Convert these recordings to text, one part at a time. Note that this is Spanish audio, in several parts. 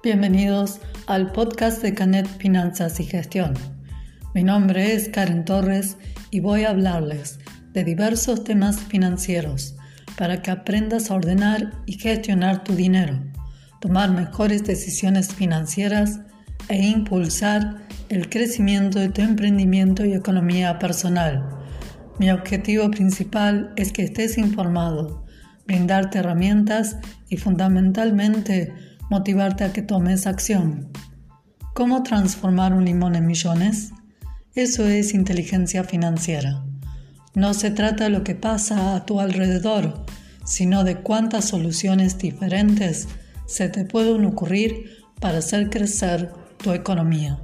Bienvenidos al podcast de Canet Finanzas y Gestión. Mi nombre es Karen Torres y voy a hablarles de diversos temas financieros para que aprendas a ordenar y gestionar tu dinero, tomar mejores decisiones financieras e impulsar el crecimiento de tu emprendimiento y economía personal. Mi objetivo principal es que estés informado, brindarte herramientas y fundamentalmente motivarte a que tomes acción. ¿Cómo transformar un limón en millones? Eso es inteligencia financiera. No se trata de lo que pasa a tu alrededor, sino de cuántas soluciones diferentes se te pueden ocurrir para hacer crecer tu economía.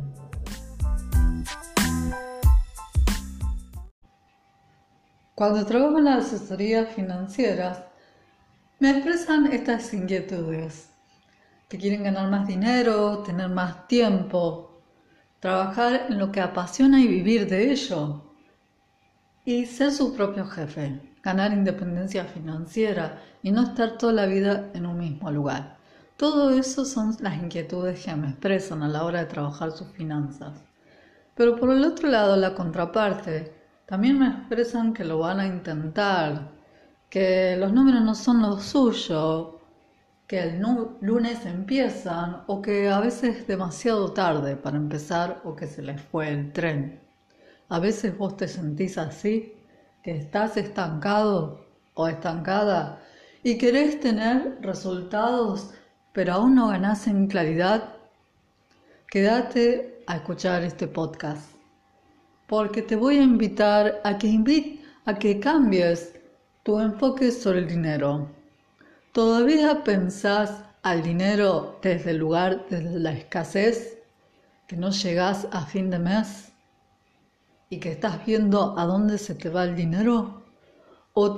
Cuando trabajo en las asesorías financieras, me expresan estas inquietudes, que quieren ganar más dinero, tener más tiempo, trabajar en lo que apasiona y vivir de ello, y ser su propio jefe, ganar independencia financiera y no estar toda la vida en un mismo lugar. Todo eso son las inquietudes que me expresan a la hora de trabajar sus finanzas. Pero por el otro lado, la contraparte, también me expresan que lo van a intentar, que los números no son lo suyo, que el lunes empiezan o que a veces es demasiado tarde para empezar o que se les fue el tren. A veces vos te sentís así, que estás estancado o estancada y querés tener resultados, pero aún no ganás en claridad. Quédate a escuchar este podcast, porque te voy a invitar a que cambies tu enfoque sobre el dinero. ¿Todavía pensás al dinero desde el lugar, desde la escasez, que no llegás a fin de mes y que estás viendo a dónde se te va el dinero? ¿O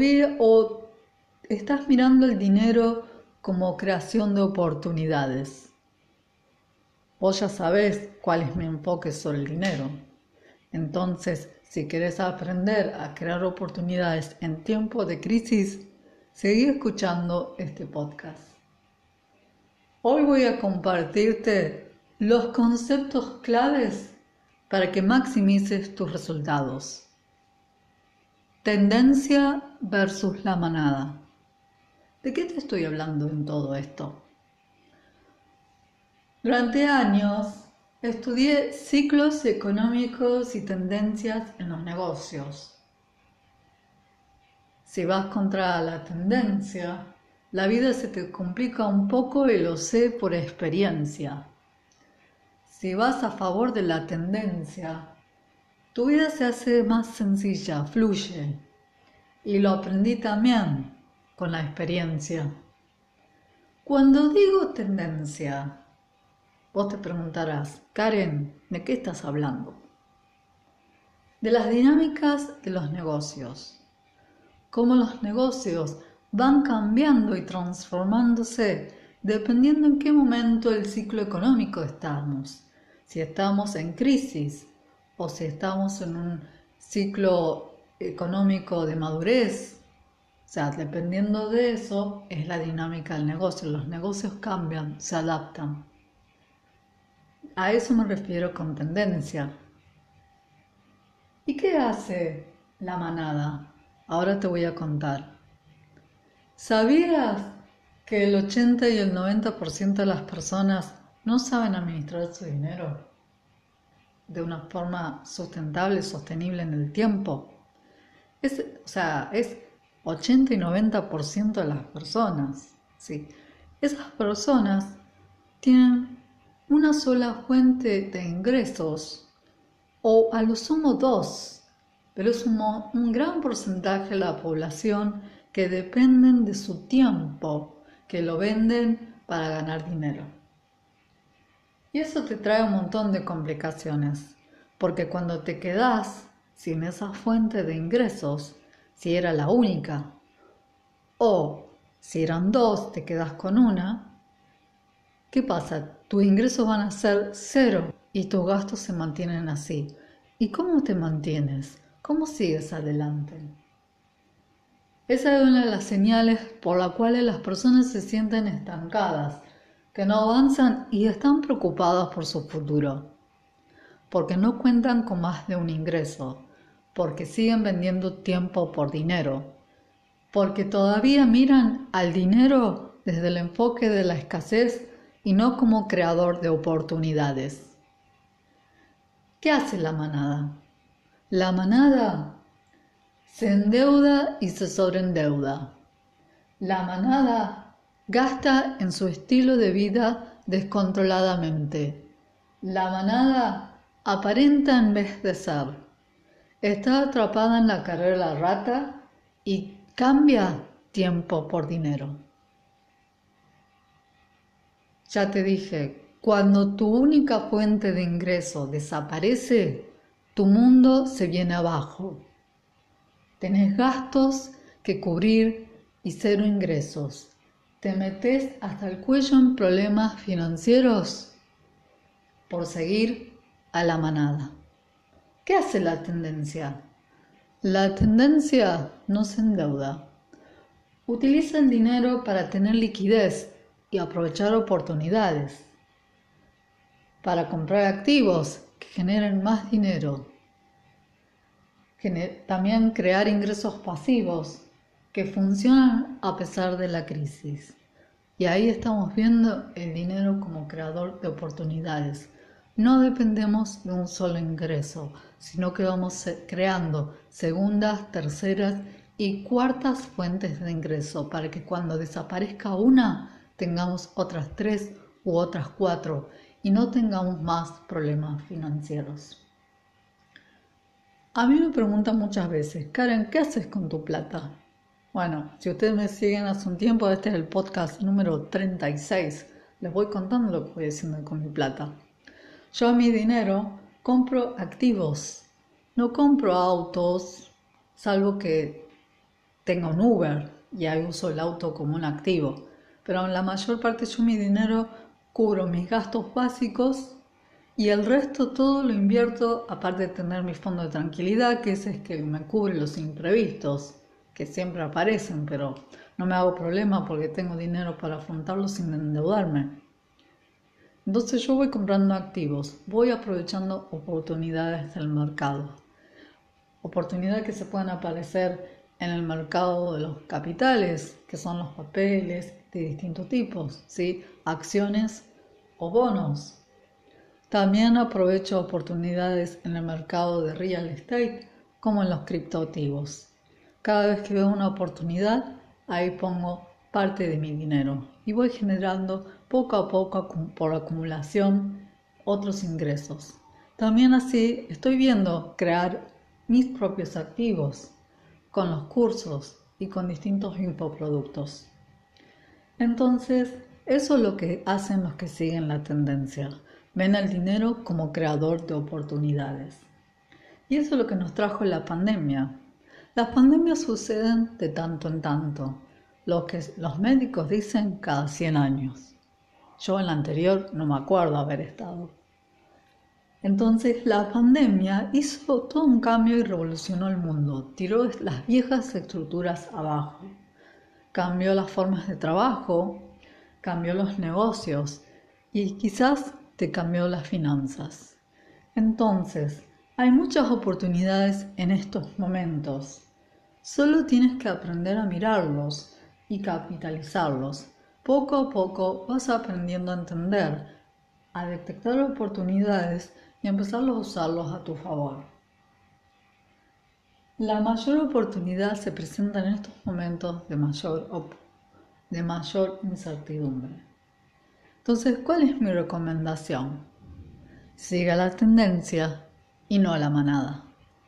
estás mirando el dinero como creación de oportunidades? Vos ya sabés cuál es mi enfoque sobre el dinero. Entonces, si querés aprender a crear oportunidades en tiempos de crisis, seguí escuchando este podcast. Hoy voy a compartirte los conceptos claves para que maximices tus resultados. Tendencia versus la manada. ¿De qué te estoy hablando en todo esto? Durante años estudié ciclos económicos y tendencias en los negocios. Si vas contra la tendencia, la vida se te complica un poco y lo sé por experiencia. Si vas a favor de la tendencia, tu vida se hace más sencilla, fluye. Y lo aprendí también con la experiencia. Cuando digo tendencia, vos te preguntarás, Karen, ¿de qué estás hablando? De las dinámicas de los negocios. Cómo los negocios van cambiando y transformándose dependiendo en qué momento del ciclo económico estamos. Si estamos en crisis o si estamos en un ciclo económico de madurez. O sea, dependiendo de eso es la dinámica del negocio. Los negocios cambian, se adaptan. A eso me refiero con tendencia. ¿Y qué hace la manada? Ahora te voy a contar. ¿Sabías que el 80 y el 90% de las personas no saben administrar su dinero de una forma sustentable, sostenible en el tiempo? Es 80 y 90% de las personas. ¿Sí? Esas personas tienen una sola fuente de ingresos o a lo sumo dos. Pero es un gran porcentaje de la población que dependen de su tiempo, que lo venden para ganar dinero. Y eso te trae un montón de complicaciones, porque cuando te quedás sin esa fuente de ingresos, si era la única, o si eran dos, te quedás con una, ¿qué pasa? Tus ingresos van a ser cero y tus gastos se mantienen así. ¿Y cómo te mantienes? ¿Cómo sigues adelante? Esa es una de las señales por las cuales las personas se sienten estancadas, que no avanzan y están preocupados por su futuro, porque no cuentan con más de un ingreso, porque siguen vendiendo tiempo por dinero, porque todavía miran al dinero desde el enfoque de la escasez y no como creador de oportunidades. ¿Qué hace la manada? La manada se endeuda y se sobreendeuda. La manada gasta en su estilo de vida descontroladamente. La manada aparenta en vez de ser. Está atrapada en la carrera de la rata y cambia tiempo por dinero. Ya te dije, cuando tu única fuente de ingreso desaparece, tu mundo se viene abajo. Tenés gastos que cubrir y cero ingresos. Te metes hasta el cuello en problemas financieros por seguir a la manada. ¿Qué hace la tendencia? La tendencia no se endeuda. Utiliza el dinero para tener liquidez y aprovechar oportunidades, para comprar activos que generen más dinero. También crear ingresos pasivos que funcionan a pesar de la crisis. Y ahí estamos viendo el dinero como creador de oportunidades. No dependemos de un solo ingreso, sino que vamos creando segundas, terceras y cuartas fuentes de ingreso para que cuando desaparezca una, tengamos otras 3 u otras 4 y no tengamos más problemas financieros. A mí me preguntan muchas veces, Karen, ¿qué haces con tu plata? Bueno, si ustedes me siguen hace un tiempo, este es el podcast número 36. Les voy contando lo que voy haciendo con mi plata. Yo a mi dinero compro activos. No compro autos, salvo que tenga un Uber y ahí uso el auto como un activo. Pero en la mayor parte yo mi dinero cubro mis gastos básicos y el resto todo lo invierto, aparte de tener mi fondo de tranquilidad, que ese es que me cubre los imprevistos, que siempre aparecen, pero no me hago problema porque tengo dinero para afrontarlos sin endeudarme. Entonces yo voy comprando activos, voy aprovechando oportunidades del mercado. Oportunidades que se pueden aparecer en el mercado de los capitales, que son los papeles de distintos tipos, ¿sí? Acciones o bonos. También aprovecho oportunidades en el mercado de real estate como en los criptoactivos. Cada vez que veo una oportunidad, ahí pongo parte de mi dinero y voy generando poco a poco por acumulación otros ingresos. También así estoy viendo crear mis propios activos con los cursos y con distintos infoproductos. Entonces, eso es lo que hacen los que siguen la tendencia. Ven al dinero como creador de oportunidades. Y eso es lo que nos trajo la pandemia. Las pandemias suceden de tanto en tanto, lo que los médicos dicen cada 100 años. Yo en la anterior no me acuerdo haber estado. Entonces la pandemia hizo todo un cambio y revolucionó el mundo, tiró las viejas estructuras abajo, cambió las formas de trabajo, cambió los negocios y quizás te cambió las finanzas. Entonces, hay muchas oportunidades en estos momentos. Solo tienes que aprender a mirarlos y capitalizarlos. Poco a poco vas aprendiendo a entender, a detectar oportunidades y empezarlos a usarlos a tu favor. La mayor oportunidad se presenta en estos momentos de mayor incertidumbre. Entonces, ¿cuál es mi recomendación? Siga la tendencia y no la manada.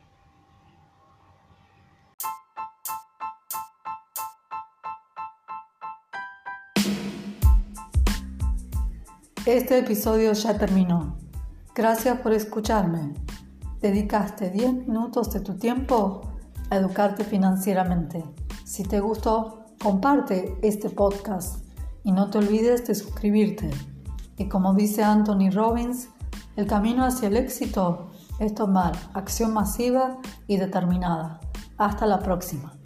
Este episodio ya terminó. Gracias por escucharme. Dedicaste 10 minutos de tu tiempo a educarte financieramente. Si te gustó, comparte este podcast y no te olvides de suscribirte. Y como dice Anthony Robbins, el camino hacia el éxito es tomar acción masiva y determinada. Hasta la próxima.